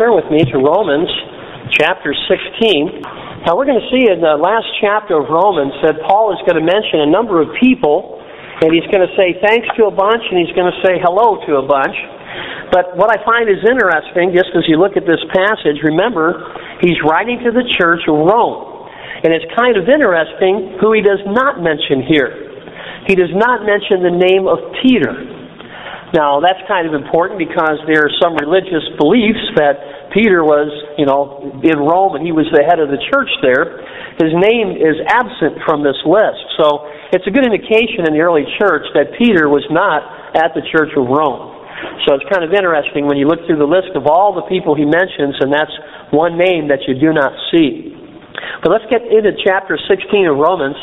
turn with me to Romans chapter 16. Now we're going to see in the last chapter of Romans that Paul is going to mention a number of people, and he's going to say thanks to a bunch, and he's going to say hello to a bunch. But what I find is interesting, just as you look at this passage, remember, he's writing to the church of Rome. And it's kind of interesting who he does not mention here. He does not mention the name of Peter. Now, that's kind of important because there are some religious beliefs that Peter was, in Rome and he was the head of the church there. His name is absent from this list. So it's a good indication in the early church that Peter was not at the church of Rome. So it's kind of interesting when you look through the list of all the people he mentions, and that's one name that you do not see. But let's get into chapter 16 of Romans.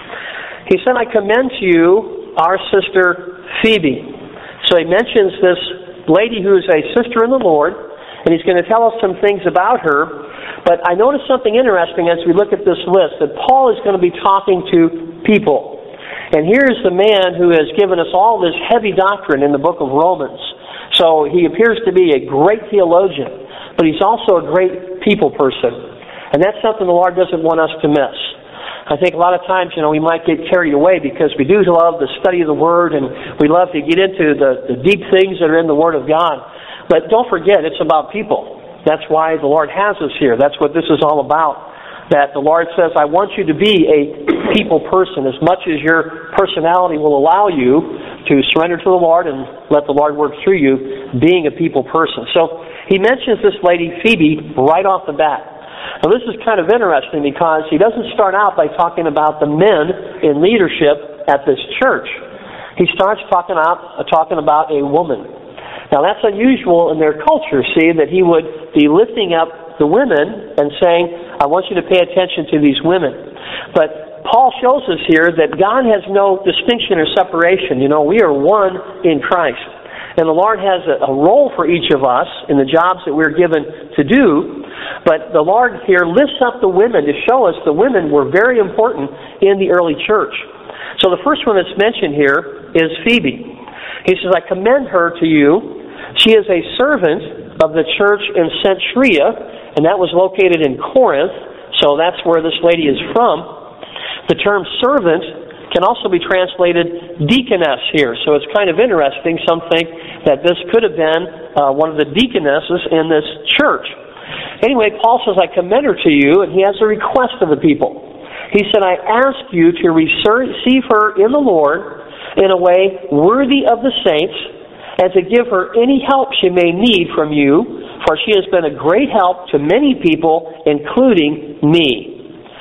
He said, I commend to you our sister Phoebe. So he mentions this lady who is a sister in the Lord, and he's going to tell us some things about her. But I noticed something interesting as we look at this list, that Paul is going to be talking to people. And here's the man who has given us all this heavy doctrine in the book of Romans. So he appears to be a great theologian, but he's also a great people person. And that's something the Lord doesn't want us to miss. I think a lot of times, we might get carried away because we do love the study of the Word and we love to get into the deep things that are in the Word of God. But don't forget, it's about people. That's why the Lord has us here. That's what this is all about. That the Lord says, I want you to be a people person as much as your personality will allow you to surrender to the Lord and let the Lord work through you, being a people person. So he mentions this lady, Phoebe, right off the bat. Now this is kind of interesting because he doesn't start out by talking about the men in leadership at this church. He starts talking about a woman. Now that's unusual in their culture, see, that he would be lifting up the women and saying, I want you to pay attention to these women. But Paul shows us here that God has no distinction or separation. We are one in Christ. And the Lord has a role for each of us in the jobs that we're given to do. But the Lord here lifts up the women to show us the women were very important in the early church. So the first one that's mentioned here is Phoebe. He says, I commend her to you. She is a servant of the church in Cenchrea, and that was located in Corinth. So that's where this lady is from. The term servant can also be translated deaconess here. So it's kind of interesting. Some think that this could have been one of the deaconesses in this church. Anyway, Paul says, I commend her to you, and he has a request of the people. He said, I ask you to receive her in the Lord in a way worthy of the saints, and to give her any help she may need from you, for she has been a great help to many people, including me.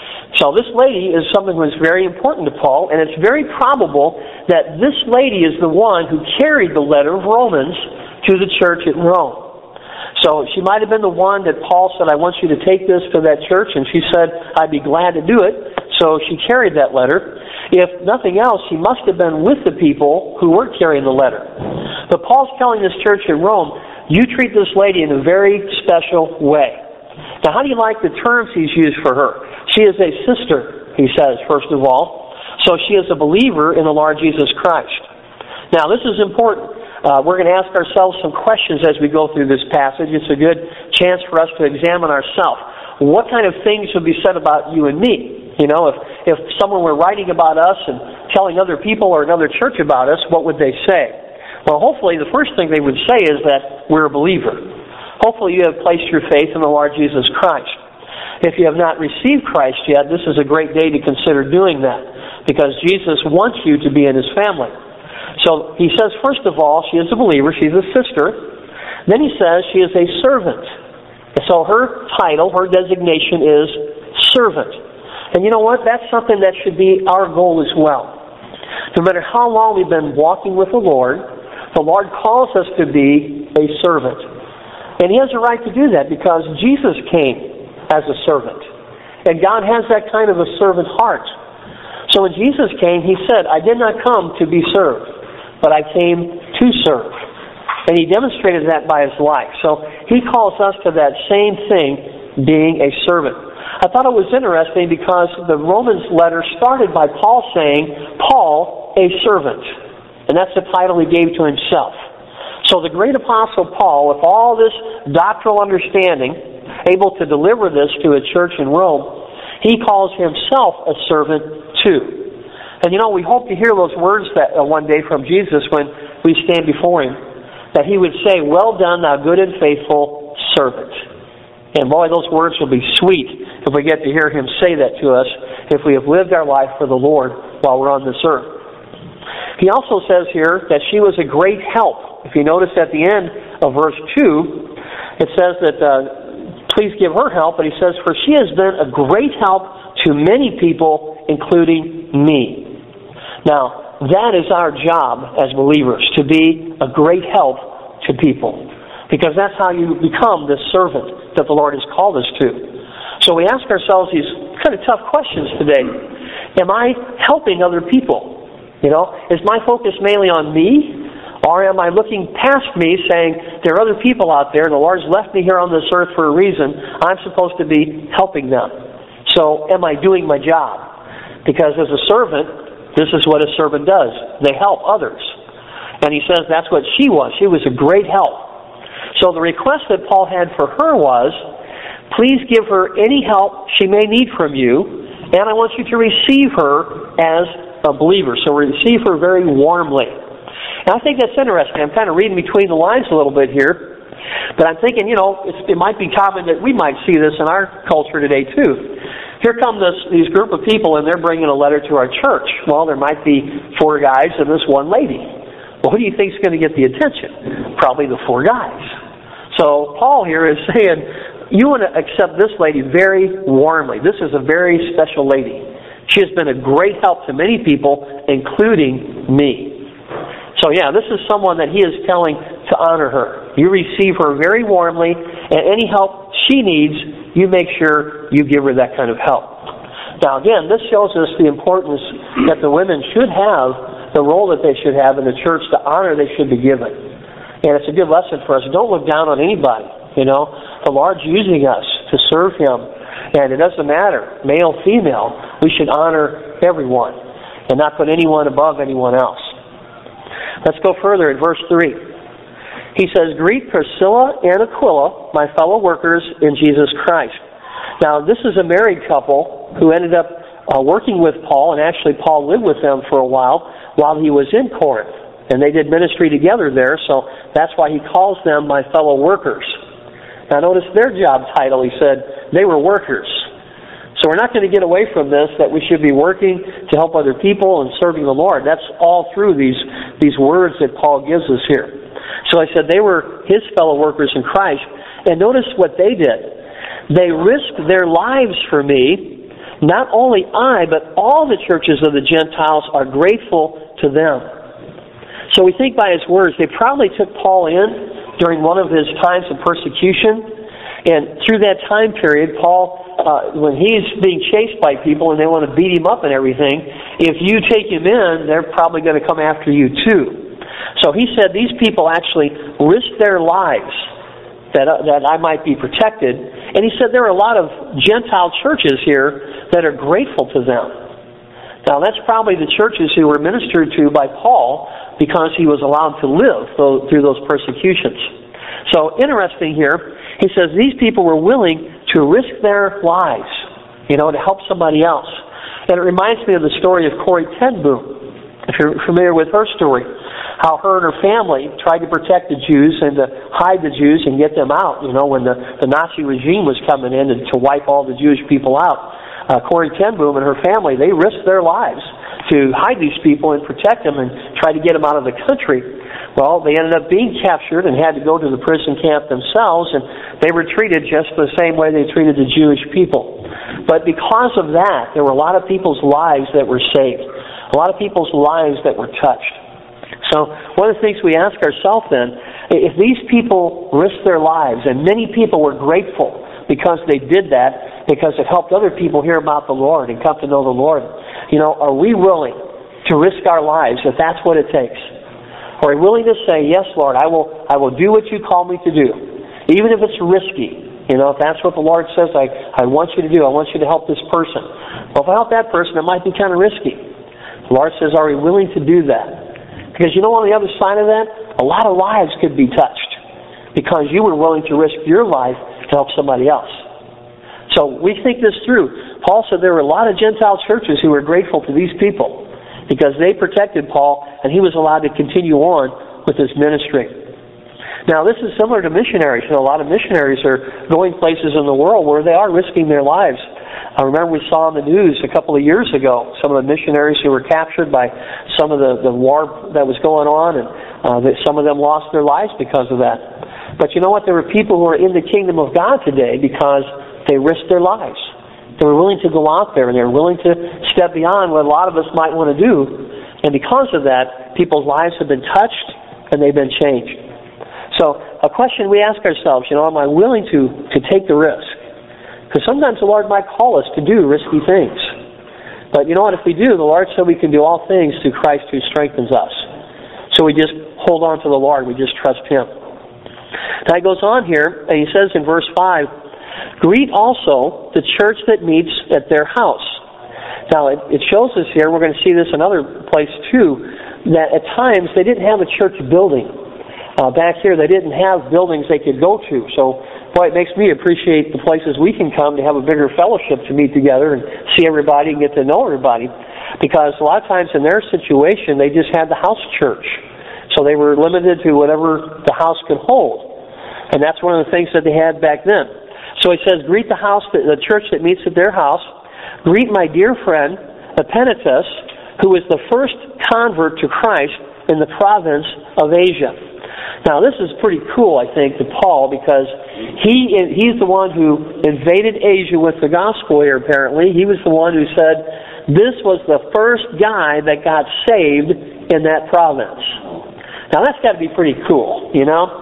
So this lady is someone who is very important to Paul, and it's very probable that this lady is the one who carried the letter of Romans to the church at Rome. So she might have been the one that Paul said, I want you to take this to that church, and she said, I'd be glad to do it. So she carried that letter. If nothing else, she must have been with the people who were carrying the letter. But Paul's telling this church in Rome, you treat this lady in a very special way. Now, how do you like the terms he's used for her? She is a sister, he says, first of all. So she is a believer in the Lord Jesus Christ. Now, this is important. We're going to ask ourselves some questions as we go through this passage. It's a good chance for us to examine ourselves. What kind of things would be said about you and me? If someone were writing about us and telling other people or another church about us, what would they say? Well, hopefully the first thing they would say is that we're a believer. Hopefully you have placed your faith in the Lord Jesus Christ. If you have not received Christ yet, this is a great day to consider doing that, because Jesus wants you to be in His family. So he says, first of all, she is a believer, she's a sister. Then he says she is a servant. And so her title, her designation is servant. And you know what? That's something that should be our goal as well. No matter how long we've been walking with the Lord calls us to be a servant. And He has a right to do that because Jesus came as a servant. And God has that kind of a servant heart. So when Jesus came, He said, I did not come to be served, but I came to serve. And He demonstrated that by His life. So He calls us to that same thing, being a servant. I thought it was interesting because the Romans letter started by Paul saying, Paul, a servant. And that's the title he gave to himself. So the great apostle Paul, with all this doctrinal understanding, able to deliver this to a church in Rome, he calls himself a servant too. And we hope to hear those words that one day from Jesus when we stand before him, that he would say, "Well done, thou good and faithful servant." And boy, those words will be sweet if we get to hear him say that to us, if we have lived our life for the Lord while we're on this earth. He also says here that she was a great help. If you notice at the end of verse 2, it says that please give her help, but he says, "For she has been a great help to many people, including me." Now, that is our job as believers, to be a great help to people. Because that's how you become this servant that the Lord has called us to. So we ask ourselves these kind of tough questions today. Am I helping other people? Is my focus mainly on me? Or am I looking past me, saying, there are other people out there, the Lord's left me here on this earth for a reason, I'm supposed to be helping them. So am I doing my job? Because as a servant, this is what a servant does. They help others. And he says that's what she was. She was a great help. So the request that Paul had for her was, please give her any help she may need from you, and I want you to receive her as a believer. So receive her very warmly. And I think that's interesting. I'm kind of reading between the lines a little bit here. But I'm thinking, it might be common that we might see this in our culture today too. Here come these group of people and they're bringing a letter to our church. Well, there might be 4 guys and this one lady. Well, who do you think is going to get the attention? Probably the 4 guys. So Paul here is saying, you want to accept this lady very warmly. This is a very special lady. She has been a great help to many people, including me. So this is someone that he is telling to honor her. You receive her very warmly, and any help she needs, you make sure you give her that kind of help. Now again, this shows us the importance that the women should have, the role that they should have in the church, the honor they should be given. And it's a good lesson for us. Don't look down on anybody. The Lord's using us to serve him. And it doesn't matter, male, female, we should honor everyone and not put anyone above anyone else. Let's go further in verse 3. He says, greet Priscilla and Aquila, my fellow workers in Jesus Christ. Now, this is a married couple who ended up working with Paul, and actually Paul lived with them for a while he was in Corinth. And they did ministry together there, so that's why he calls them my fellow workers. Now notice their job title. He said they were workers. So we're not going to get away from this, that we should be working to help other people and serving the Lord. That's all through these words that Paul gives us here. So I said they were his fellow workers in Christ. And notice what they did. They risked their lives for me. Not only I, but all the churches of the Gentiles are grateful to them. So we think by his words, they probably took Paul in during one of his times of persecution. And through that time period, Paul, when he's being chased by people and they want to beat him up and everything, if you take him in, they're probably going to come after you too. So he said these people actually risked their lives that I might be protected. And he said there are a lot of Gentile churches here that are grateful to them. Now that's probably the churches who were ministered to by Paul because he was allowed to live through those persecutions. So interesting here, he says these people were willing to risk their lives, to help somebody else. And it reminds me of the story of Corrie ten Boom, if you're familiar with her story. How her and her family tried to protect the Jews and to hide the Jews and get them out, when the Nazi regime was coming in to wipe all the Jewish people out. Corrie ten Boom and her family, they risked their lives to hide these people and protect them and try to get them out of the country. Well, they ended up being captured and had to go to the prison camp themselves, and they were treated just the same way they treated the Jewish people. But because of that, there were a lot of people's lives that were saved, a lot of people's lives that were touched. So one of the things we ask ourselves then, if these people risked their lives, and many people were grateful because they did that, because it helped other people hear about the Lord and come to know the Lord, are we willing to risk our lives if that's what it takes? Are we willing to say, yes, Lord, I will do what you call me to do, even if it's risky? If that's what the Lord says, I want you to do, I want you to help this person. Well, if I help that person, it might be kind of risky. The Lord says, are we willing to do that? Because on the other side of that, a lot of lives could be touched because you were willing to risk your life to help somebody else. So we think this through. Paul said there were a lot of Gentile churches who were grateful to these people because they protected Paul and he was allowed to continue on with his ministry. Now this is similar to missionaries. A lot of missionaries are going places in the world where they are risking their lives. I remember we saw on the news a couple of years ago some of the missionaries who were captured by some of the war that was going on, and some of them lost their lives because of that. But you know what? There were people who are in the kingdom of God today because they risked their lives. They were willing to go out there and they were willing to step beyond what a lot of us might want to do. And because of that, people's lives have been touched and they've been changed. So a question we ask ourselves, am I willing to take the risk? Because sometimes the Lord might call us to do risky things. But you know what? If we do, the Lord said we can do all things through Christ who strengthens us. So we just hold on to the Lord. We just trust Him. Now he goes on here, and he says in verse 5, greet also the church that meets at their house. Now it shows us here, we're going to see this another place too, that at times they didn't have a church building. Back here they didn't have buildings they could go to. So boy, it makes me appreciate the places we can come to have a bigger fellowship to meet together and see everybody and get to know everybody. Because a lot of times in their situation they just had the house church. So they were limited to whatever the house could hold. And that's one of the things that they had back then. So he says, greet the church that meets at their house. Greet my dear friend, Epaenetus, who was the first convert to Christ in the province of Asia. Now this is pretty cool, I think, to Paul, because he's the one who invaded Asia with the gospel here, apparently. He was the one who said this was the first guy that got saved in that province. Now that's got to be pretty cool,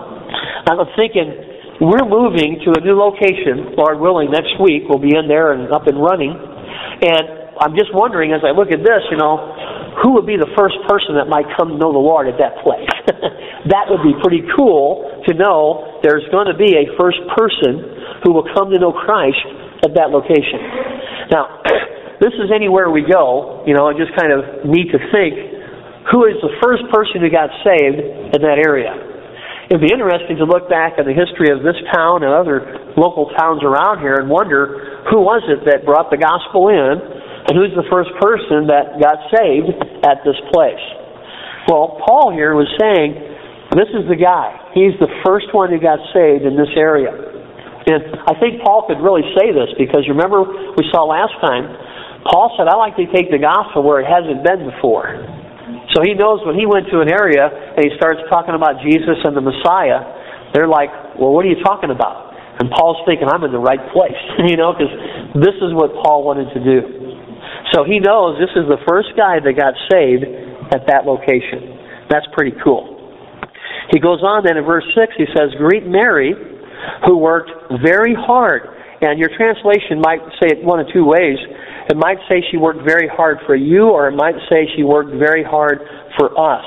I'm thinking, we're moving to a new location, Lord willing, next week. We'll be in there and up and running. And I'm just wondering, as I look at this, who would be the first person that might come to know the Lord at that place? That would be pretty cool to know there's going to be a first person who will come to know Christ at that location. Now, this is anywhere we go, just kind of neat to think, who is the first person who got saved in that area? It'd be interesting to look back at the history of this town and other local towns around here and wonder who was it that brought the gospel in and who's the first person that got saved at this place. Well, Paul here was saying, this is the guy. He's the first one who got saved in this area. And I think Paul could really say this because remember we saw last time, Paul said, I like to take the gospel where it hasn't been before. So he knows when he went to an area and he starts talking about Jesus and the Messiah, they're like, well, what are you talking about? And Paul's thinking, I'm in the right place, because this is what Paul wanted to do. So he knows this is the first guy that got saved at that location. That's pretty cool. He goes on then in verse 6, he says, greet Mary, who worked very hard. And your translation might say it one of two ways. It might say she worked very hard for you, or it might say she worked very hard for us.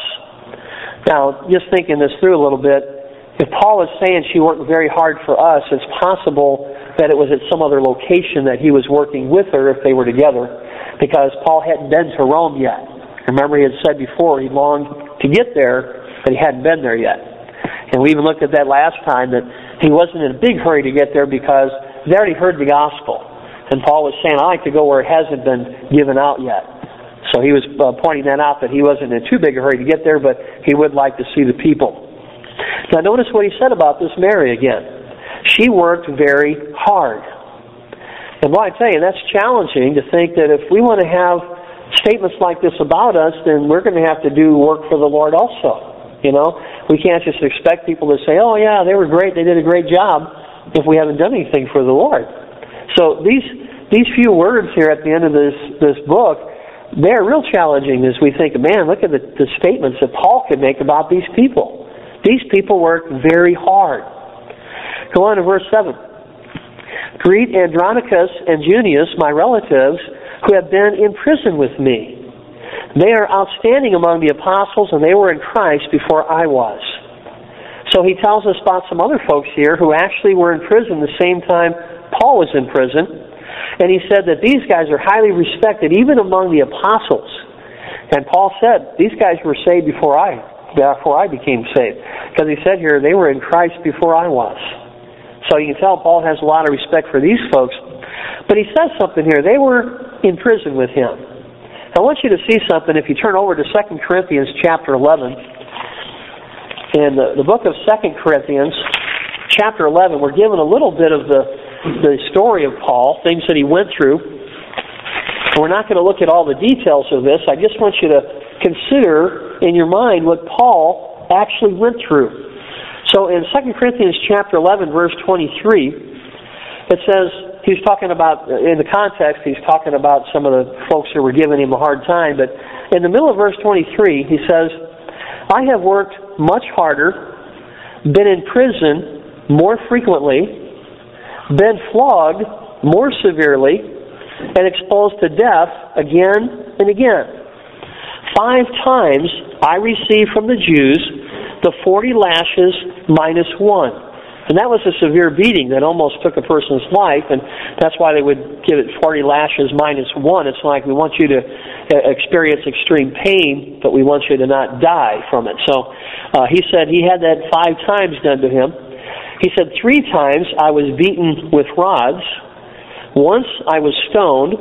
Now, just thinking this through a little bit, if Paul is saying she worked very hard for us, it's possible that it was at some other location that he was working with her if they were together, because Paul hadn't been to Rome yet. Remember, he had said before he longed to get there, but he hadn't been there yet. And we even looked at that last time, that he wasn't in a big hurry to get there because they already heard the gospel. And Paul was saying, I like to go where it hasn't been given out yet. So he was pointing that out, that he wasn't in too big a hurry to get there, but he would like to see the people. Now notice what he said about this Mary again. She worked very hard. And boy, I tell you, that's challenging to think that if we want to have statements like this about us, then we're going to have to do work for the Lord also. We can't just expect people to say, oh yeah, they were great, they did a great job, if we haven't done anything for the Lord. So these few words here at the end of this book, they're real challenging as we think, man, look at the statements that Paul could make about these people. These people worked very hard. Go on to verse 7. Greet Andronicus and Junius, my relatives, who have been in prison with me. They are outstanding among the apostles, and they were in Christ before I was. So he tells us about some other folks here who actually were in prison the same time Paul was in prison. And he said that these guys are highly respected, even among the apostles. And Paul said, these guys were saved before I before I became saved. Because he said here, they were in Christ before I was. So you can tell Paul has a lot of respect for these folks. But he says something here. They were in prison with him. I want you to see something. If you turn over to 2 Corinthians chapter 11, in the book of 2 Corinthians chapter 11, we're given a little bit of the story of Paul, things that he went through. We're not going to look at all the details of this. I just want you to consider in your mind what Paul actually went through. So in 2 Corinthians chapter 11, verse 23, it says, he's talking about, in the context, he's talking about some of the folks who were giving him a hard time, but in the middle of verse 23, he says, I have worked much harder, been in prison more frequently, been flogged more severely, and exposed to death again and again. 5 times I received from the Jews the 40 lashes minus 1. And that was a severe beating that almost took a person's life, and that's why they would give it 40 lashes minus 1. It's like we want you to experience extreme pain, but we want you to not die from it. So he said he had that 5 times done to him. He said 3 times I was beaten with rods. Once I was stoned.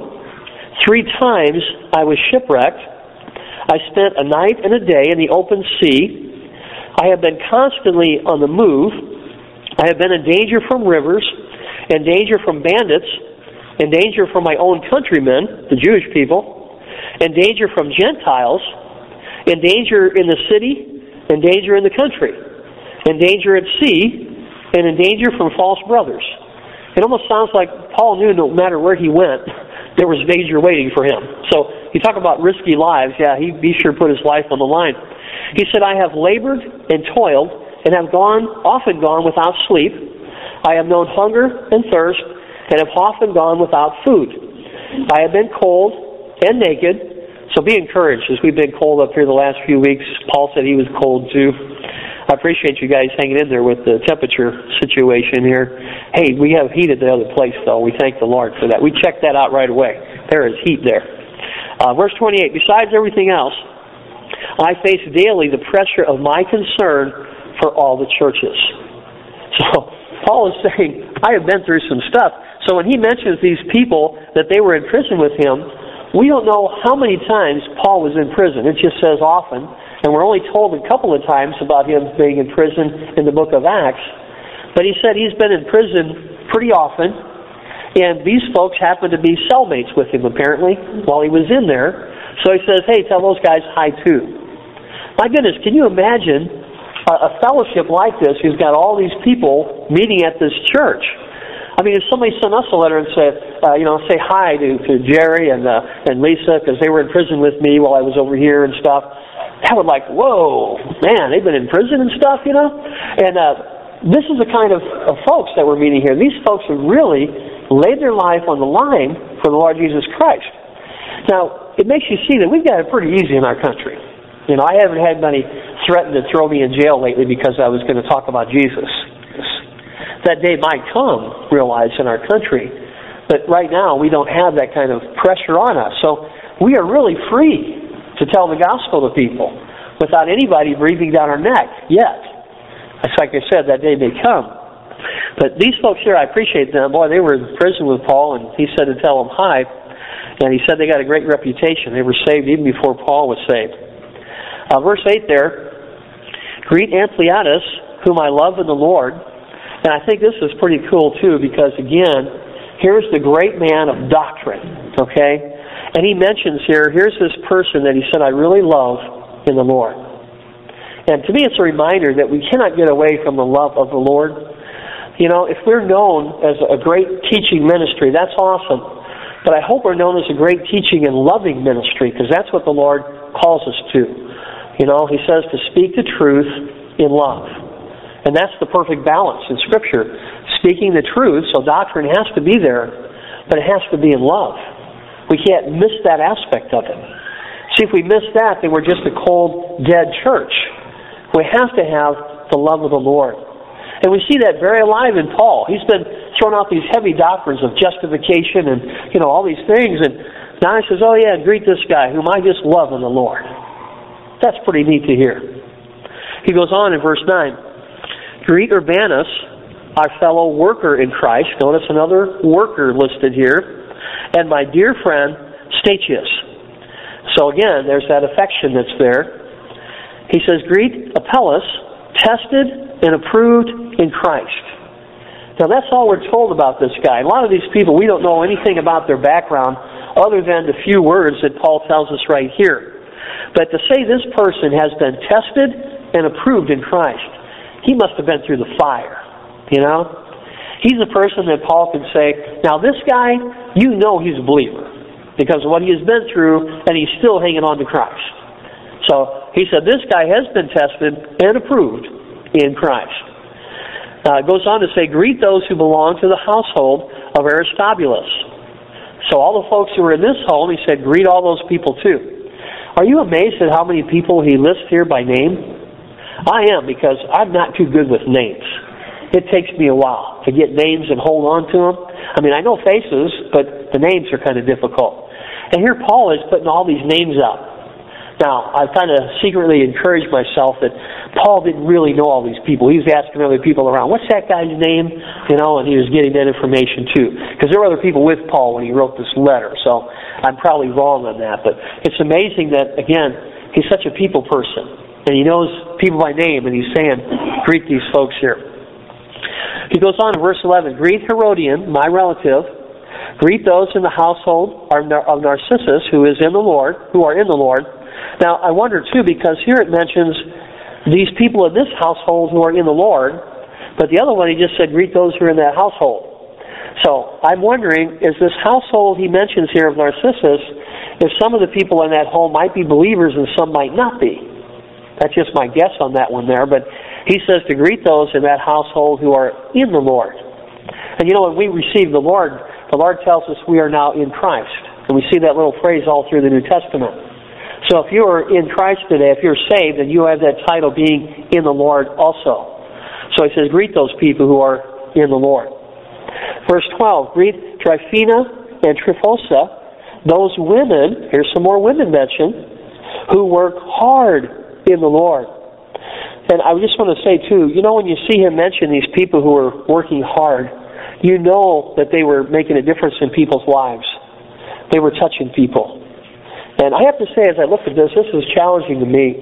3 times I was shipwrecked. I spent a night and a day in the open sea. I have been constantly on the move. I have been in danger from rivers, in danger from bandits, in danger from my own countrymen, the Jewish people, in danger from Gentiles, in danger in the city, in danger in the country, in danger at sea, and in danger from false brothers. It almost sounds like Paul knew no matter where he went, there was danger waiting for him. So you talk about risky lives, yeah, he sure put his life on the line. He said, I have labored and toiled, and have often gone without sleep. I have known hunger and thirst, and have often gone without food. I have been cold and naked. So be encouraged. As we've been cold up here the last few weeks, Paul said he was cold too. I appreciate you guys hanging in there with the temperature situation here. Hey, we have heat at the other place, though. We thank the Lord for that. We checked that out right away. There is heat there. Verse 28, besides everything else, I face daily the pressure of my concern for all the churches. So Paul is saying, I have been through some stuff. So when he mentions these people that they were in prison with him, we don't know how many times Paul was in prison. It just says often. And we're only told a couple of times about him being in prison in the book of Acts. But he said he's been in prison pretty often. And these folks happened to be cellmates with him, apparently, while he was in there. So he says, hey, tell those guys hi, too. My goodness, can you imagine a fellowship like this who's got all these people meeting at this church? I mean, if somebody sent us a letter and said, say hi to Jerry and Lisa because they were in prison with me while I was over here and stuff, that would like, whoa, man, they've been in prison and stuff, you know? And this is the kind of folks that we're meeting here. These folks have really laid their life on the line for the Lord Jesus Christ. Now, it makes you see that we've got it pretty easy in our country. You know, I haven't had many threaten to throw me in jail lately because I was going to talk about Jesus. That day might come, realize, in our country. But right now, we don't have that kind of pressure on us. So we are really free to tell the gospel to people without anybody breathing down our neck yet. It's like I said, that day may come. But these folks here, I appreciate them. Boy, they were in prison with Paul, and he said to tell them hi. And he said they got a great reputation. They were saved even before Paul was saved. Verse 8 there, greet Ampliatus, whom I love in the Lord. And I think this is pretty cool too, because again, here's the great man of doctrine, okay? And he mentions here's this person that he said, I really love in the Lord. And to me, it's a reminder that we cannot get away from the love of the Lord. You know, if we're known as a great teaching ministry, that's awesome. But I hope we're known as a great teaching and loving ministry, because that's what the Lord calls us to. You know, he says to speak the truth in love. And that's the perfect balance in Scripture. Speaking the truth, so doctrine has to be there, but it has to be in love. We can't miss that aspect of it. See, if we miss that, then we're just a cold, dead church. We have to have the love of the Lord. And we see that very alive in Paul. He's been throwing out these heavy doctrines of justification and, all these things. And now he says, oh yeah, greet this guy whom I just love in the Lord. That's pretty neat to hear. He goes on in verse 9. Greet Urbanus, our fellow worker in Christ. Notice another worker listed here. And my dear friend, Statius. So again, there's that affection that's there. He says, greet Apelles, tested and approved in Christ. Now that's all we're told about this guy. A lot of these people, we don't know anything about their background other than the few words that Paul tells us right here. But to say this person has been tested and approved in Christ, he must have been through the fire, you know? He's a person that Paul can say, now this guy, you know he's a believer because of what he has been through, and he's still hanging on to Christ. So he said this guy has been tested and approved in Christ. It goes on to say, greet those who belong to the household of Aristobulus. So all the folks who were in this home, he said, greet all those people too. Are you amazed at how many people he lists here by name? I am, because I'm not too good with names. It takes me a while to get names and hold on to them. I mean, I know faces, but the names are kind of difficult. And here Paul is putting all these names up. Now, I've kind of secretly encouraged myself that Paul didn't really know all these people. He was asking other people around, what's that guy's name? You know, and he was getting that information too. Because there were other people with Paul when he wrote this letter. So I'm probably wrong on that. But it's amazing that, again, he's such a people person. And he knows people by name, and he's saying, greet these folks here. He goes on in verse 11, greet Herodian, my relative. Greet those in the household of Narcissus, who are in the Lord. Now, I wonder, too, because here it mentions these people in this household who are in the Lord, but the other one he just said, greet those who are in that household. So, I'm wondering, is this household he mentions here of Narcissus, if some of the people in that home might be believers and some might not be? That's just my guess on that one there, but he says to greet those in that household who are in the Lord. And you know, when we receive the Lord tells us we are now in Christ. And we see that little phrase all through the New Testament. So if you are in Christ today, if you're saved, then you have that title being in the Lord also. So he says, greet those people who are in the Lord. Verse 12, greet Tryphena and Tryphosa, those women, here's some more women mentioned, who work hard in the Lord. And I just want to say too, you know, when you see him mention these people who are working hard, you know that they were making a difference in people's lives. They were touching people. And I have to say, as I look at this is challenging to me.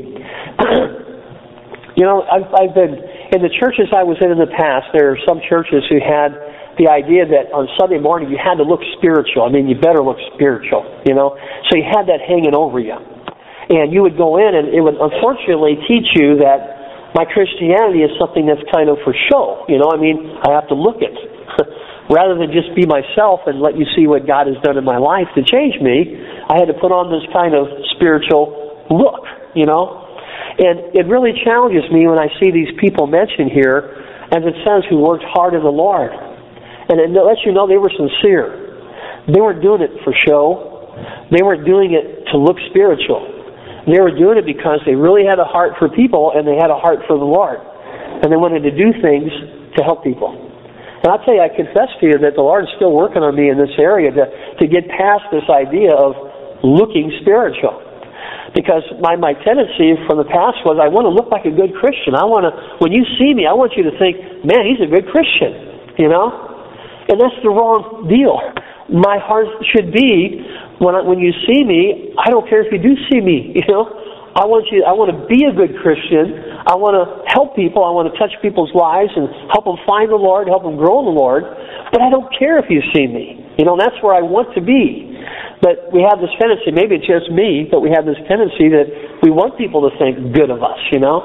You know, I've been, in the churches I was in the past, there are some churches who had the idea that on Sunday morning you had to look spiritual. I mean, you better look spiritual, you know. So you had that hanging over you. And you would go in and it would unfortunately teach you that my Christianity is something that's kind of for show. You know, I mean, I have to look it. Rather than just be myself and let you see what God has done in my life to change me, I had to put on this kind of spiritual look, you know. And it really challenges me when I see these people mentioned here, as it says, who worked hard in the Lord. And it lets you know they were sincere. They weren't doing it for show. They weren't doing it to look spiritual. They were doing it because they really had a heart for people and they had a heart for the Lord. And they wanted to do things to help people. And I'll tell you, I confess to you that the Lord is still working on me in this area to get past this idea of looking spiritual. Because my tendency from the past was I want to look like a good Christian. When you see me, I want you to think, man, he's a good Christian, you know? And that's the wrong deal. My heart should be, when you see me, I don't care if you do see me, you know? I want to be a good Christian. I want to help people. I want to touch people's lives and help them find the Lord, help them grow in the Lord. But I don't care if you see me. You know, that's where I want to be. But we have this tendency, maybe it's just me, but we have this tendency that we want people to think good of us, you know.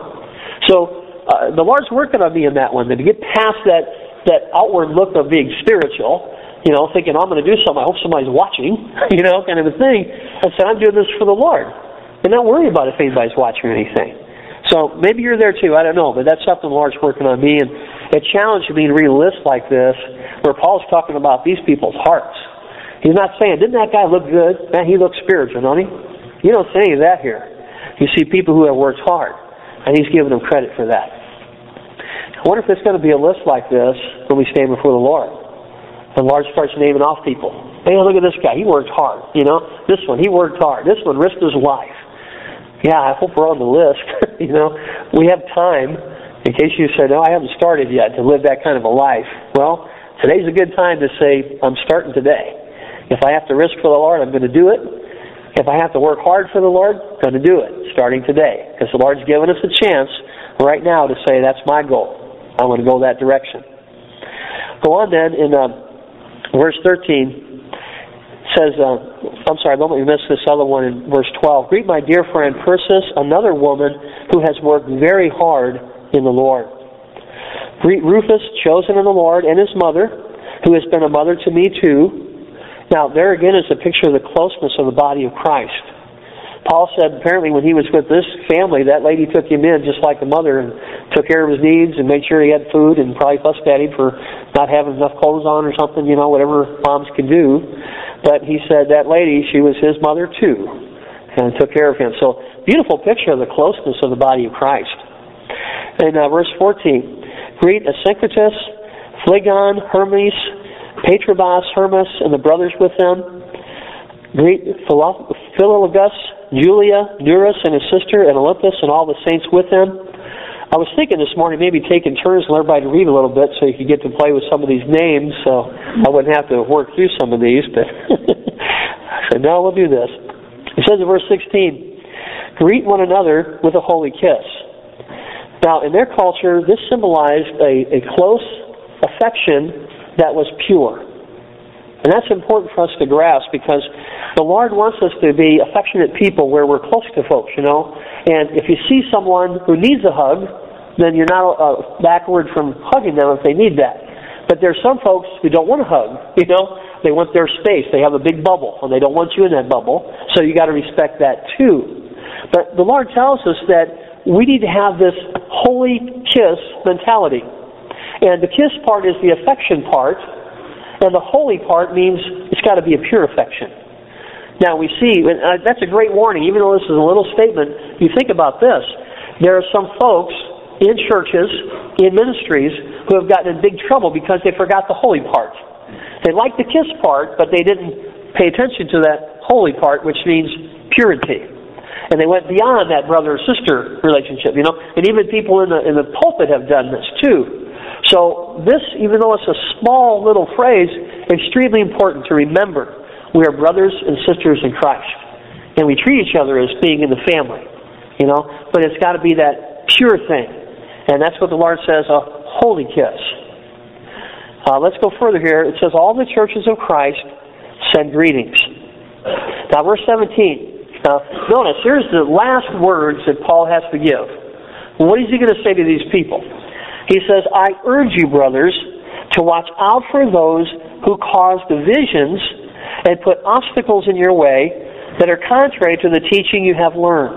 So the Lord's working on me in that one, to get past that outward look of being spiritual, you know, thinking I'm going to do something, I hope somebody's watching, you know, kind of a thing. I said, I'm doing this for the Lord. And not worry about if anybody's watching or anything. So maybe you're there too, I don't know, but that's something the Lord's working on me, and it challenged me to read a list like this where Paul's talking about these people's hearts. He's not saying, didn't that guy look good? Man, he looks spiritual, don't he? You don't see any of that here. You see people who have worked hard, and he's giving them credit for that. I wonder if there's going to be a list like this when we stand before the Lord. And the Lord starts naming off people. Hey, look at this guy, he worked hard, you know. This one, he worked hard. This one risked his life. Yeah, I hope we're on the list. We have time, in case you said, no, I haven't started yet, to live that kind of a life. Well, today's a good time to say, I'm starting today. If I have to risk for the Lord, I'm going to do it. If I have to work hard for the Lord, I'm going to do it, starting today. Because the Lord's given us a chance right now to say, that's my goal. I want to go that direction. Go on then in verse 13. Says, don't let me miss this other one in verse 12. Greet my dear friend Persis, another woman who has worked very hard in the Lord. Greet Rufus, chosen in the Lord, and his mother, who has been a mother to me too. Now, there again is a picture of the closeness of the body of Christ. Paul said apparently when he was with this family, that lady took him in just like a mother and took care of his needs and made sure he had food and probably fussed at him for not having enough clothes on or something, whatever moms can do. But he said that lady, she was his mother too, and took care of him. So, beautiful picture of the closeness of the body of Christ. In verse 14, greet Asyncritus, Phlegon, Hermes, Patrobas, Hermas, and the brothers with them. Greet Philologus, Julia, Nereus, and his sister, and Olympus, and all the saints with them. I was thinking this morning maybe taking turns and let everybody to read a little bit so you could get to play with some of these names, so I wouldn't have to work through some of these, but I said, no, we'll do this. It says in verse 16, greet one another with a holy kiss. Now, in their culture, this symbolized a close affection that was pure. And that's important for us to grasp because the Lord wants us to be affectionate people where we're close to folks, And if you see someone who needs a hug, then you're not backward from hugging them if they need that. But there's some folks who don't want to hug, They want their space. They have a big bubble, and they don't want you in that bubble. So you got to respect that too. But the Lord tells us that we need to have this holy kiss mentality. And the kiss part is the affection part, and the holy part means it's got to be a pure affection. Now we see, and that's a great warning, even though this is a little statement, you think about this. There are some folks in churches, in ministries, who have gotten in big trouble because they forgot the holy part. They liked the kiss part, but they didn't pay attention to that holy part, which means purity. And they went beyond that brother or sister relationship, And even people in the pulpit have done this too. So this, even though it's a small little phrase, extremely important to remember. We are brothers and sisters in Christ. And we treat each other as being in the family, But it's got to be that pure thing. And that's what the Lord says, a holy kiss. Let's go further here. It says, all the churches of Christ send greetings. Now, verse 17. Now, notice, here's the last words that Paul has to give. What is he going to say to these people? He says, I urge you, brothers, to watch out for those who cause divisions and put obstacles in your way that are contrary to the teaching you have learned.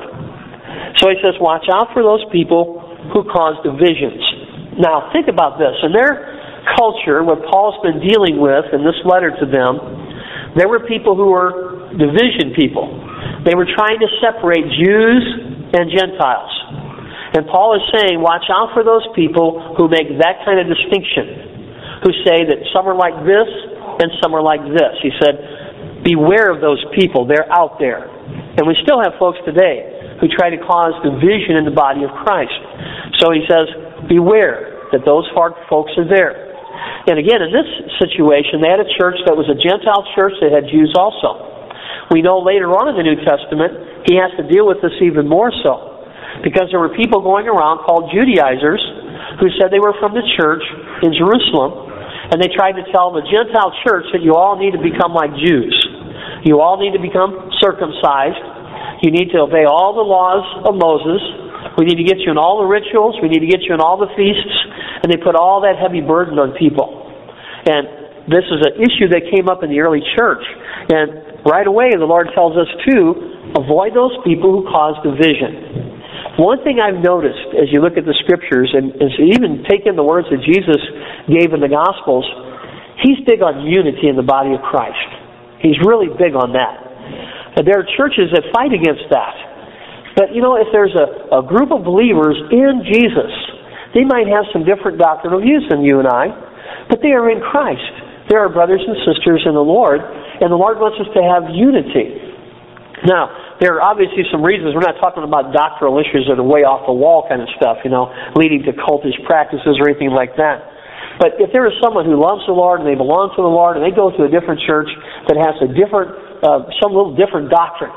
So he says, watch out for those people who cause divisions. Now, think about this. In their culture, what Paul's been dealing with in this letter to them, there were people who were division people. They were trying to separate Jews and Gentiles. And Paul is saying, watch out for those people who make that kind of distinction, who say that some are like this and some are like this. He said, beware of those people. They're out there. And we still have folks today who try to cause division in the body of Christ. So he says, beware that those folks are there. And again, in this situation, they had a church that was a Gentile church that had Jews also. We know later on in the New Testament, he has to deal with this even more so. Because there were people going around called Judaizers who said they were from the church in Jerusalem, and they tried to tell the Gentile church that you all need to become like Jews. You all need to become circumcised. You need to obey all the laws of Moses. We need to get you in all the rituals. We need to get you in all the feasts. And they put all that heavy burden on people. And this is an issue that came up in the early church. And right away, the Lord tells us to avoid those people who cause division. One thing I've noticed as you look at the Scriptures, and as you even take in the words that Jesus gave in the Gospels, he's big on unity in the body of Christ. He's really big on that. And there are churches that fight against that. But, if there's a group of believers in Jesus, they might have some different doctrinal views than you and I, but they are in Christ. They are brothers and sisters in the Lord, and the Lord wants us to have unity. Now, there are obviously some reasons. We're not talking about doctrinal issues that are way off the wall kind of stuff, leading to cultish practices or anything like that. But if there is someone who loves the Lord and they belong to the Lord and they go to a different church that has a different, some little different doctrine,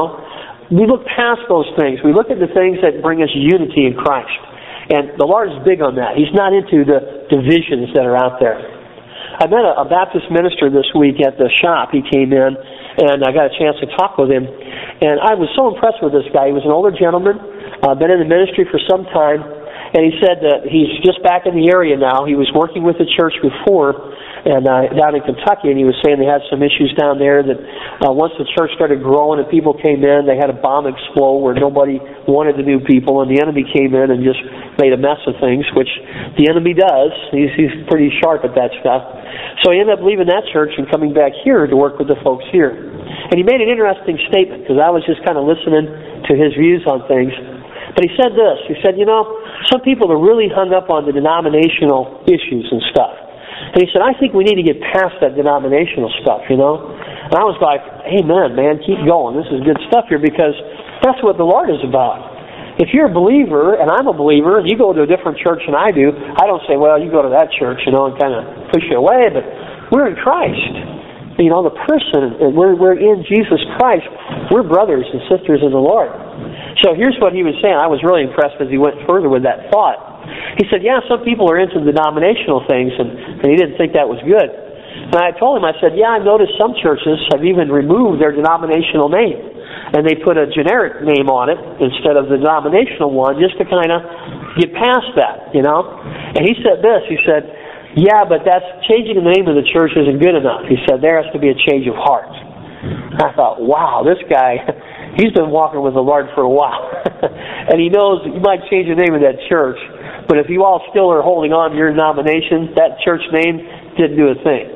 we look past those things. We look at the things that bring us unity in Christ. And the Lord is big on that. He's not into the divisions that are out there. I met a Baptist minister this week at the shop. He came in, and I got a chance to talk with him. And I was so impressed with this guy. He was an older gentleman, been in the ministry for some time. And he said that he's just back in the area now. He was working with the church before, and down in Kentucky, and he was saying they had some issues down there that once the church started growing and people came in, they had a bomb explode where nobody wanted the new people, and the enemy came in and just made a mess of things, which the enemy does. He's pretty sharp at that stuff. So he ended up leaving that church and coming back here to work with the folks here. And he made an interesting statement, because I was just kind of listening to his views on things. But he said this. He said, some people are really hung up on the denominational issues and stuff. And he said, I think we need to get past that denominational stuff, And I was like, amen, man, keep going. This is good stuff here, because that's what the Lord is about. If you're a believer, and I'm a believer, and you go to a different church than I do, I don't say, well, you go to that church, and kind of push you away, but we're in Christ. The person, and we're in Jesus Christ. We're brothers and sisters in the Lord. So here's what he was saying. I was really impressed as he went further with that thought. He said, yeah, some people are into denominational things, and he didn't think that was good. And I told him, I said, yeah, I've noticed some churches have even removed their denominational name, and they put a generic name on it instead of the denominational one, just to kind of get past that, And he said this, he said, yeah, but that's changing the name of the church isn't good enough. He said, there has to be a change of heart. I thought, wow, this guy, he's been walking with the Lord for a while. And he knows you might change the name of that church, but if you all still are holding on to your denomination, that church name didn't do a thing,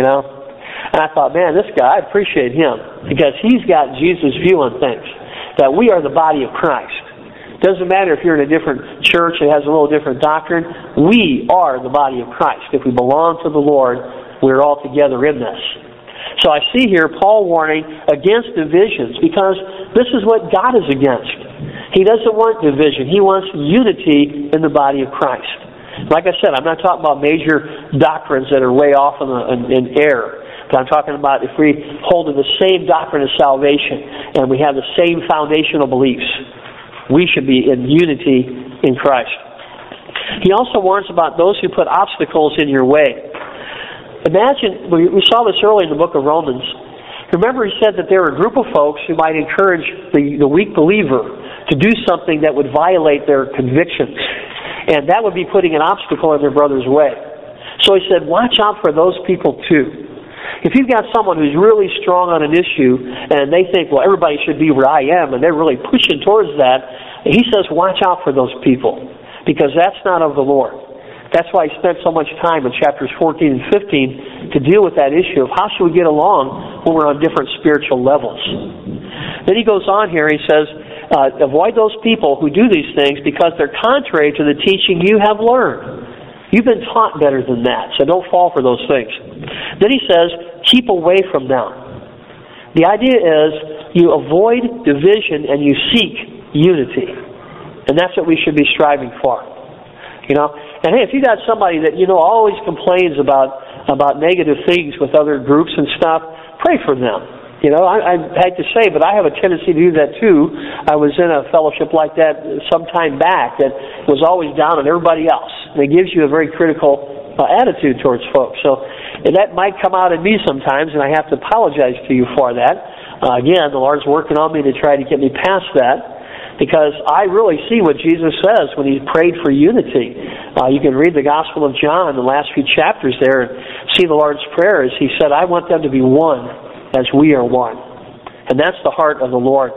And I thought, man, this guy, I appreciate him, because he's got Jesus' view on things, that we are the body of Christ. Doesn't matter if you're in a different church that has a little different doctrine. We are the body of Christ. If we belong to the Lord, we're all together in this. So I see here Paul warning against divisions, because this is what God is against. He doesn't want division. He wants unity in the body of Christ. Like I said, I'm not talking about major doctrines that are way off in error. But I'm talking about if we hold to the same doctrine of salvation and we have the same foundational beliefs, we should be in unity in Christ. He also warns about those who put obstacles in your way. Imagine, we saw this early in the book of Romans. Remember, he said that there were a group of folks who might encourage the weak believer to do something that would violate their convictions. And that would be putting an obstacle in their brother's way. So he said, watch out for those people too. If you've got someone who's really strong on an issue and they think, well, everybody should be where I am, and they're really pushing towards that, he says, watch out for those people, because that's not of the Lord. That's why he spent so much time in chapters 14 and 15 to deal with that issue of how should we get along when we're on different spiritual levels. Then he goes on here, he says, avoid those people who do these things because they're contrary to the teaching you have learned. You've been taught better than that, so don't fall for those things. Then he says, keep away from them. The idea is you avoid division and you seek unity. And that's what we should be striving for. And hey, if you got somebody that always complains about negative things with other groups and stuff, pray for them. I hate to say, but I have a tendency to do that too. I was in a fellowship like that some time back that was always down on everybody else. And it gives you a very critical attitude towards folks. So that might come out in me sometimes, and I have to apologize to you for that. Again, the Lord's working on me to try to get me past that, because I really see what Jesus says when He prayed for unity. You can read the Gospel of John, the last few chapters there, and see the Lord's prayer as He said, I want them to be one as we are one. And that's the heart of the Lord.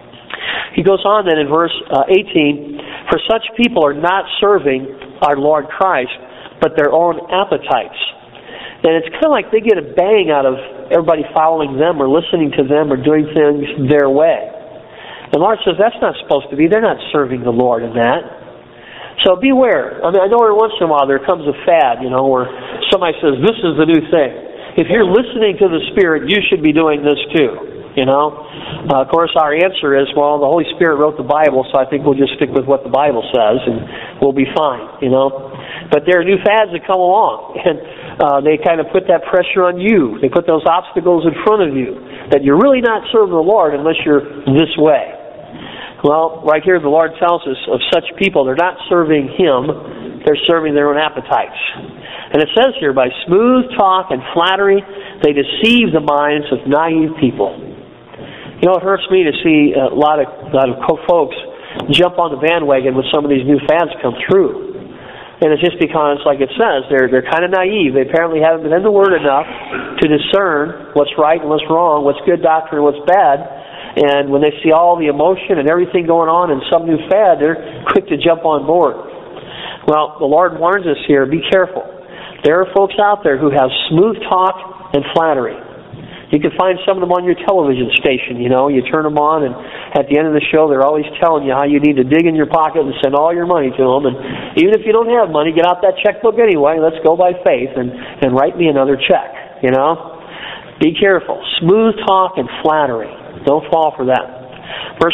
He goes on then in verse 18, for such people are not serving our Lord Christ, but their own appetites. And it's kind of like they get a bang out of everybody following them or listening to them or doing things their way. The Lord says that's not supposed to be. They're not serving the Lord in that. So beware. I know every once in a while there comes a fad, where somebody says, this is the new thing. If you're listening to the Spirit, you should be doing this too. you know? Of course, our answer is, well, the Holy Spirit wrote the Bible, so I think we'll just stick with what the Bible says, and we'll be fine, you know? But there are new fads that come along, and they kind of put that pressure on you. They put those obstacles in front of you, that you're really not serving the Lord unless you're this way. Well, right here the Lord tells us of such people, they're not serving Him, they're serving their own appetites. And it says here, by smooth talk and flattery, they deceive the minds of naive people. You know, it hurts me to see a lot of folks jump on the bandwagon when some of these new fads come through. And it's just because, like it says, they're kind of naive. They apparently haven't been in the Word enough to discern what's right and what's wrong, what's good doctrine and what's bad. And when they see all the emotion and everything going on in some new fad, they're quick to jump on board. Well, the Lord warns us here, be careful. There are folks out there who have smooth talk and flattery. You can find some of them on your television station, you know. You turn them on, and at the end of the show, they're always telling you how you need to dig in your pocket and send all your money to them. And even if you don't have money, get out that checkbook anyway. Let's go by faith and write me another check, you know. Be careful. Smooth talk and flattery. Don't fall for that. Verse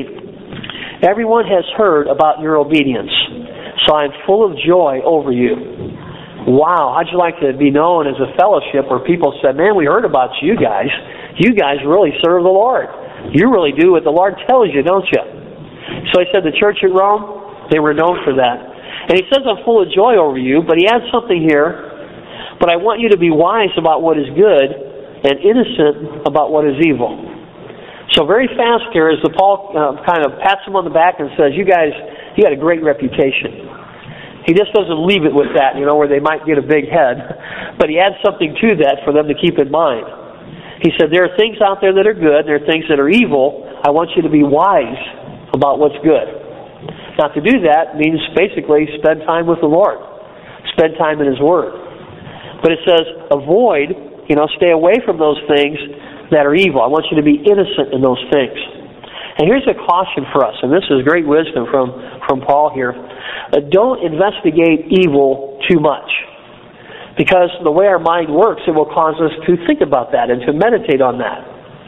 19. Everyone has heard about your obedience, so I'm full of joy over you. Wow, how'd you like to be known as a fellowship where people said, man, we heard about you guys. You guys really serve the Lord. You really do what the Lord tells you, don't you? So he said the church at Rome, they were known for that. And he says, I'm full of joy over you, but he adds something here. But I want you to be wise about what is good and innocent about what is evil. So very fast here, as Paul kind of pats him on the back and says, you guys, you got a great reputation. He just doesn't leave it with that, you know, where they might get a big head. But he adds something to that for them to keep in mind. He said, there are things out there that are good, there are things that are evil. I want you to be wise about what's good. Now, to do that means basically spend time with the Lord. Spend time in His Word. But it says, avoid, you know, stay away from those things that are evil. I want you to be innocent in those things. And here's a caution for us, and this is great wisdom from Paul here. Don't investigate evil too much. Because the way our mind works, it will cause us to think about that and to meditate on that.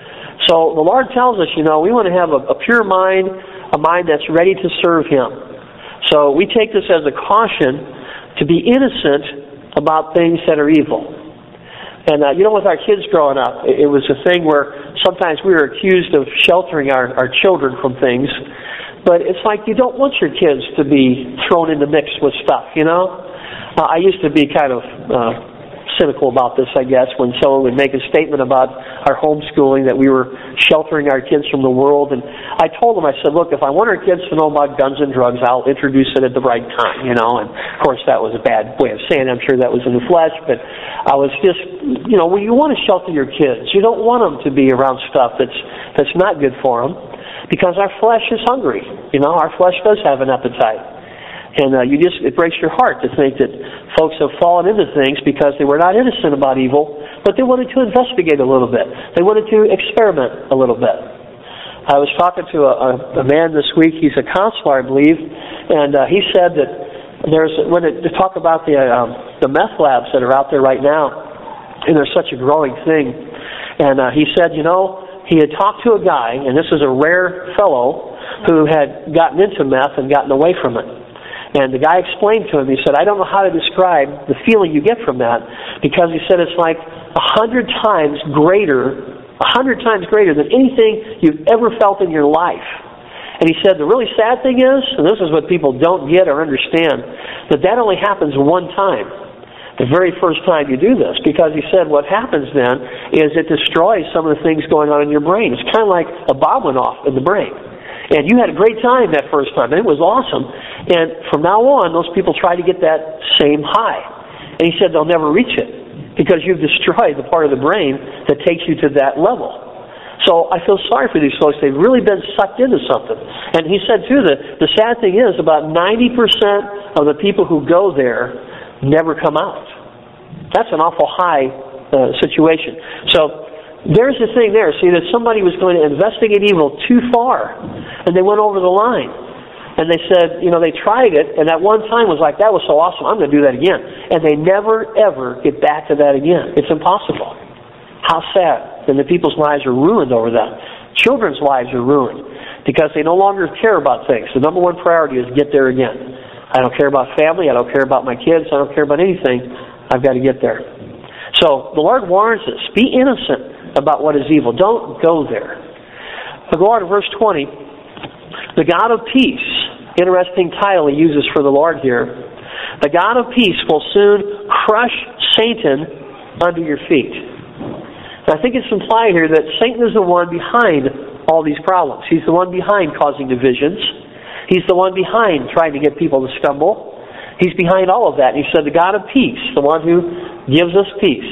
So the Lord tells us, you know, we want to have a pure mind, a mind that's ready to serve Him. So we take this as a caution to be innocent about things that are evil. And, you know, with our kids growing up, it was a thing where sometimes we were accused of sheltering our children from things. But it's like you don't want your kids to be thrown in the mix with stuff, you know? I used to be kind of cynical about this, I guess, when someone would make a statement about our homeschooling, that we were sheltering our kids from the world. And I told them, I said, look, if I want our kids to know about guns and drugs, I'll introduce it at the right time, you know. And, of course, that was a bad way of saying it. I'm sure that was in the flesh. But I was just, you know, when you want to shelter your kids, you don't want them to be around stuff that's not good for them. Because our flesh is hungry. You know, our flesh does have an appetite. And it breaks your heart to think that folks have fallen into things because they were not innocent about evil, but they wanted to investigate a little bit. They wanted to experiment a little bit. I was talking to a man this week. He's a counselor, I believe, and he said that when they talk about the meth labs that are out there right now, and they're such a growing thing, and he said, you know, he had talked to a guy, and this is a rare fellow who had gotten into meth and gotten away from it. And the guy explained to him, he said, I don't know how to describe the feeling you get from that, because he said it's like 100 times greater than anything you've ever felt in your life. And he said the really sad thing is, and this is what people don't get or understand, that only happens one time. The very first time you do this, because he said what happens then is it destroys some of the things going on in your brain. It's kind of like a bomb went off in the brain. And you had a great time that first time, and it was awesome. And from now on, those people try to get that same high. And he said they'll never reach it, because you've destroyed the part of the brain that takes you to that level. So I feel sorry for these folks. They've really been sucked into something. And he said, too, that the sad thing is about 90% of the people who go there never come out. That's an awful high situation. So there's the thing there. See, that somebody was going to investigate evil too far, and they went over the line. And they said, you know, they tried it, and at one time was like, that was so awesome, I'm going to do that again. And they never, ever get back to that again. It's impossible. How sad. And the people's lives are ruined over that. Children's lives are ruined because they no longer care about things. The number one priority is get there again. I don't care about family. I don't care about my kids. I don't care about anything. I've got to get there. So the Lord warns us, be innocent about what is evil. Don't go there. I'll go on to verse 20. The God of peace, interesting title he uses for the Lord here. The God of peace will soon crush Satan under your feet. And I think it's implied here that Satan is the one behind all these problems. He's the one behind causing divisions. He's the one behind trying to get people to stumble. He's behind all of that. And he said, the God of peace, the one who gives us peace,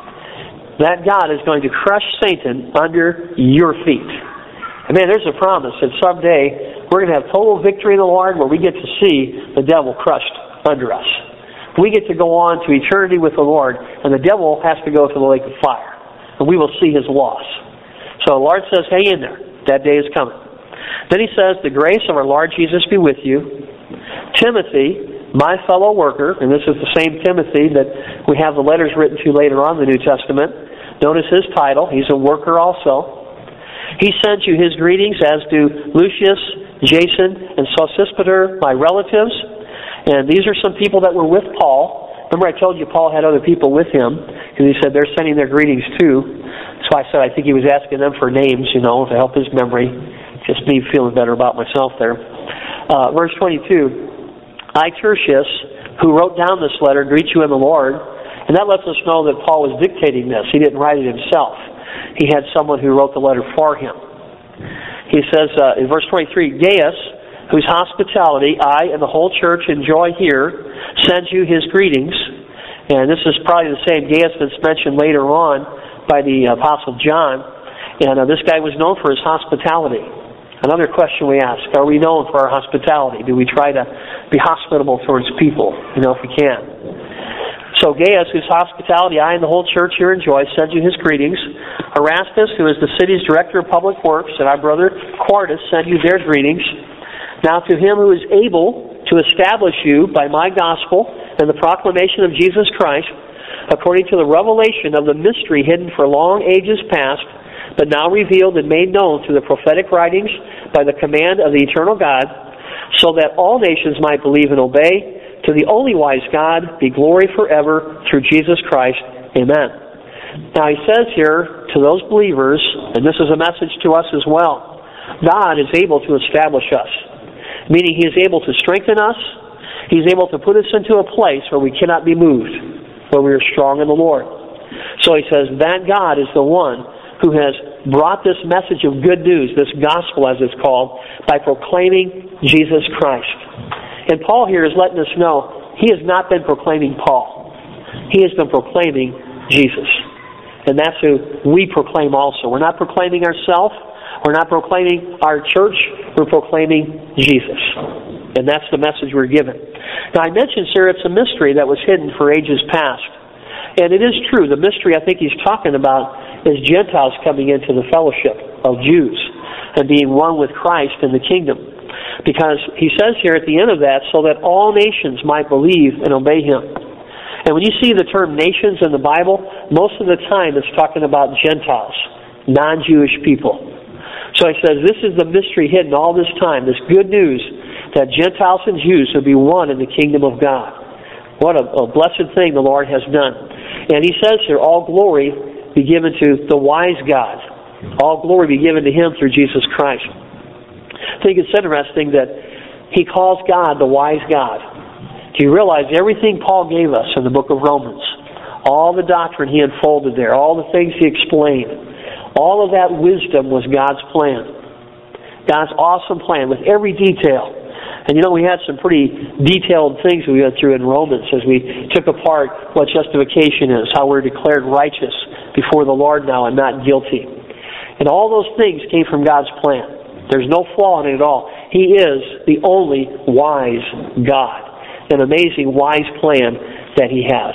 that God is going to crush Satan under your feet. And man, there's a promise that someday we're going to have total victory in the Lord where we get to see the devil crushed under us. We get to go on to eternity with the Lord, and the devil has to go to the lake of fire. And we will see his loss. So the Lord says, hang in there. That day is coming. Then he says, the grace of our Lord Jesus be with you. Timothy, my fellow worker, and this is the same Timothy that we have the letters written to later on in the New Testament. Notice his title. He's a worker also. He sends you his greetings, as do Lucius, Jason, and Sosipater, my relatives. And these are some people that were with Paul. Remember I told you Paul had other people with him, because he said they're sending their greetings too. So I said I think he was asking them for names, to help his memory. Just me feeling better about myself there. Verse 22, I, Tertius, who wrote down this letter, greet you in the Lord. And that lets us know that Paul was dictating this. He didn't write it himself. He had someone who wrote the letter for him. He says in verse 23, Gaius, whose hospitality I and the whole church enjoy here, sends you his greetings. And this is probably the same Gaius that's mentioned later on by the Apostle John. And this guy was known for his hospitality. Another question we ask, are we known for our hospitality? Do we try to be hospitable towards people, if we can? So Gaius, whose hospitality I and the whole church here enjoy, sends you his greetings. Erastus, who is the city's director of public works, and our brother Quartus send you their greetings. Now to him who is able to establish you by my gospel and the proclamation of Jesus Christ, according to the revelation of the mystery hidden for long ages past, but now revealed and made known through the prophetic writings by the command of the eternal God, so that all nations might believe and obey. To the only wise God be glory forever through Jesus Christ. Amen. Now he says here to those believers, and this is a message to us as well, God is able to establish us. Meaning he is able to strengthen us. He's able to put us into a place where we cannot be moved, where we are strong in the Lord. So he says that God is the one who has brought this message of good news, this gospel as it's called, by proclaiming Jesus Christ. And Paul here is letting us know he has not been proclaiming Paul. He has been proclaiming Jesus. And that's who we proclaim also. We're not proclaiming ourselves. We're not proclaiming our church. We're proclaiming Jesus. And that's the message we're given. Now I mentioned here it's a mystery that was hidden for ages past. And it is true. The mystery I think he's talking about is Gentiles coming into the fellowship of Jews and being one with Christ in the kingdom. Because he says here at the end of that, so that all nations might believe and obey him. And when you see the term nations in the Bible, most of the time it's talking about Gentiles, non-Jewish people. So he says this is the mystery hidden all this time, this good news that Gentiles and Jews would be one in the kingdom of God. What a blessed thing the Lord has done. And he says here, all glory be given to the wise God. All glory be given to him through Jesus Christ. I think it's interesting that he calls God the wise God. Do you realize everything Paul gave us in the book of Romans, all the doctrine he unfolded there, all the things he explained, all of that wisdom was God's plan. God's awesome plan with every detail. And we had some pretty detailed things we went through in Romans as we took apart what justification is, how we're declared righteous before the Lord now and not guilty. And all those things came from God's plan. There's no flaw in it at all. He is the only wise God. An amazing wise plan that he has.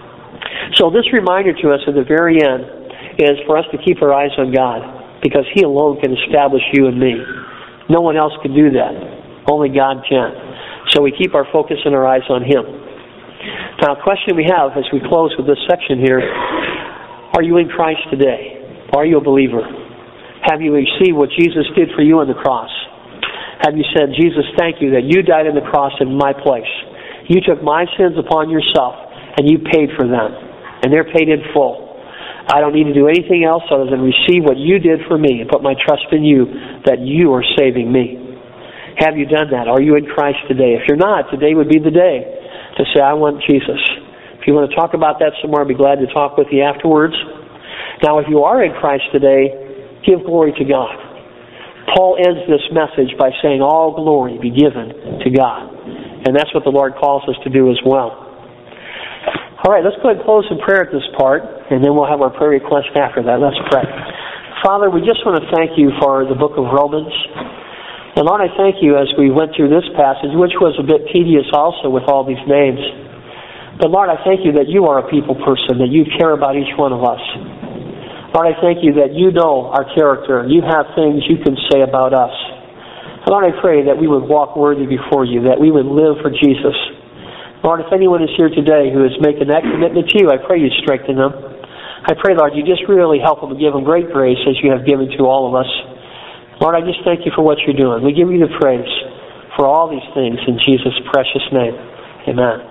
So this reminder to us at the very end is for us to keep our eyes on God, because he alone can establish you and me. No one else can do that. Only God can. So we keep our focus and our eyes on him. Now, a question we have as we close with this section here, Are you in Christ today? Are you a believer? Have you received what Jesus did for you on the cross? Have you said, Jesus, thank you that you died on the cross in my place. You took my sins upon yourself, and you paid for them. And they're paid in full. I don't need to do anything else other than receive what you did for me and put my trust in you that you are saving me. Have you done that? Are you in Christ today? If you're not, today would be the day to say, I want Jesus. If you want to talk about that some more, I'd be glad to talk with you afterwards. Now, if you are in Christ today, give glory to God. Paul ends this message by saying, all glory be given to God. And that's what the Lord calls us to do as well. All right, let's go ahead and close in prayer at this part, and then we'll have our prayer request after that. Let's pray. Father, we just want to thank you for the book of Romans. And Lord, I thank you as we went through this passage, which was a bit tedious also with all these names. But Lord, I thank you that you are a people person, that you care about each one of us. Lord, I thank you that you know our character. You have things you can say about us. And Lord, I pray that we would walk worthy before you, that we would live for Jesus. Lord, if anyone is here today who is making that commitment to you, I pray you strengthen them. I pray, Lord, you just really help them and give them great grace as you have given to all of us. Lord, I just thank you for what you're doing. We give you the praise for all these things in Jesus' precious name. Amen.